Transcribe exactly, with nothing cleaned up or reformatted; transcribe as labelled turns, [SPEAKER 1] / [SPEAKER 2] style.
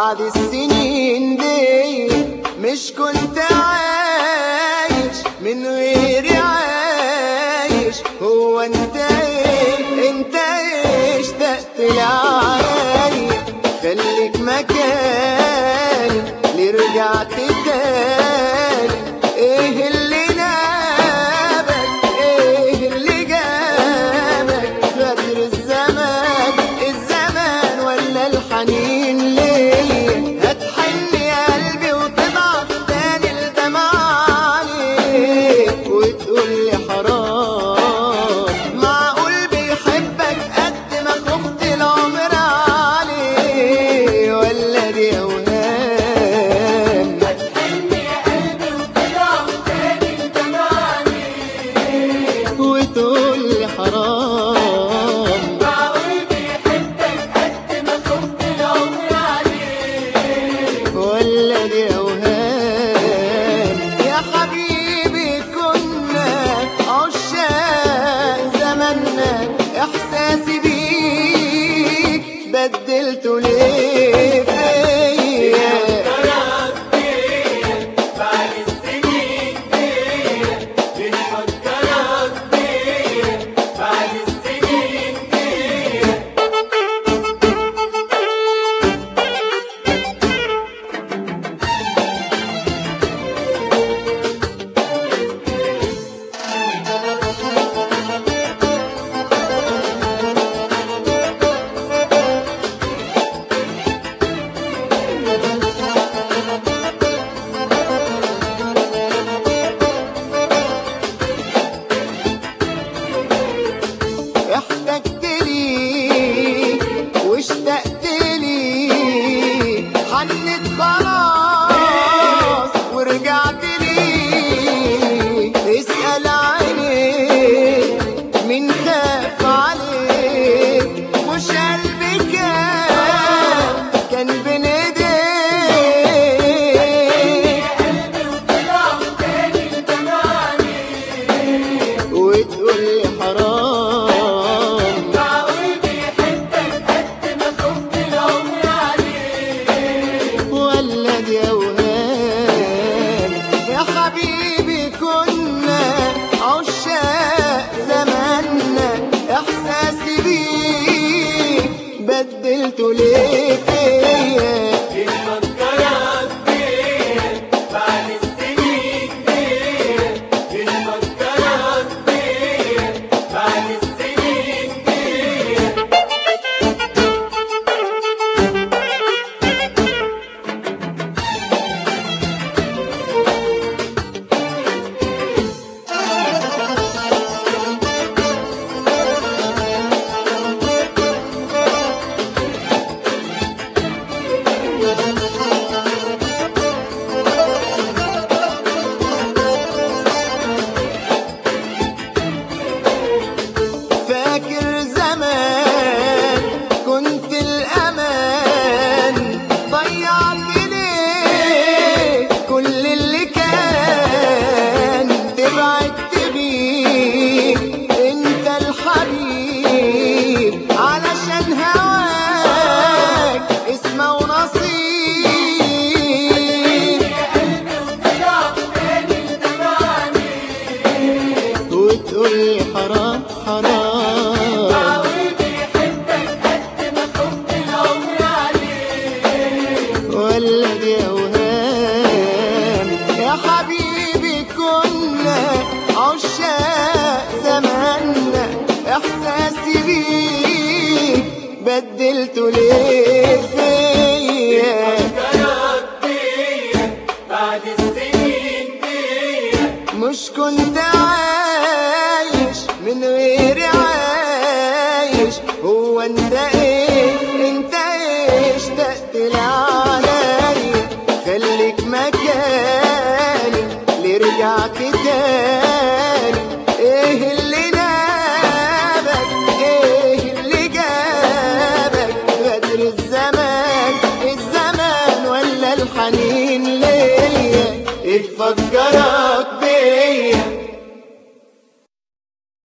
[SPEAKER 1] بعد السنين دي مش كنت عايش من غيري عايش. هو انت ايه انت ايه اشتقت لعايا؟ خليك مكاني ليه رجعت تاني؟ ايه اللي نابك ايه اللي جابك؟ غدر الزمان الزمان ولا الحنين ليا؟ هتحن يا قلبي وتضعف تاني الدمع عليك وتقولي حرام. معقول بيحبك قد ما خفت العمر عليه ولا دي اوهام؟
[SPEAKER 2] هتحن يا قلبي وتضعف تاني الدمع عليك
[SPEAKER 1] وتقولي حرام.
[SPEAKER 2] معقول بيحبك قد ما خفت العمر عليك
[SPEAKER 1] ولا دي اوهام؟ يا حبيبي كنا عشاق زماننا، احساسي بيك بدلته ليه فيا؟
[SPEAKER 2] فكرك بيا بعد السنين دي، بنفكرك بيا بعد السنين دي.
[SPEAKER 1] احتجت ليك واشتقت ليك، حنت خلاص ورجعت ليك. اسأل عينيك مين خاف عليك؟ مش قلبي كان كان بين ايديك.
[SPEAKER 2] قلبي وتضعف تاني الدمع عليك
[SPEAKER 1] وتقولي حرام.
[SPEAKER 2] معقول بيحبك قد ما خفت العمر عليك
[SPEAKER 1] ولا دي اوهام؟ يا حبيبي كنا عشاق زماننا، احساسي بيك بدلته ليه فيا؟
[SPEAKER 2] بنفكرك بيا بعد السنين دي، بنفكرك بيا بعد السنين دي.
[SPEAKER 1] فاكر زمان كنت الأمان، ضيعت ليه كل اللي كان؟ تبعدت بيه انت الحبيب علشان هواك اسمه ونصيب.
[SPEAKER 2] قلبي وتضعف تاني الدمع عليك
[SPEAKER 1] وتقولي حرام حرام.
[SPEAKER 2] معقول بيحبك قد ما خفت العمر عليك
[SPEAKER 1] ولا دي اوهام؟ يا حبيبي كنا عشاق زماننا، احساسي بيك بدلته ليه فيا؟
[SPEAKER 2] فكرك بيا بعد السنين دي،
[SPEAKER 1] مش كنت عايش من غيري عايش. هو انت ايه انت ايه اشتقت لعليا؟ خليك مكاني ليه رجعت تاني؟ ايه اللي نابك ايه اللي جابك؟ غدر الزمان الزمان ولا الحنين ليا؟ اتفكر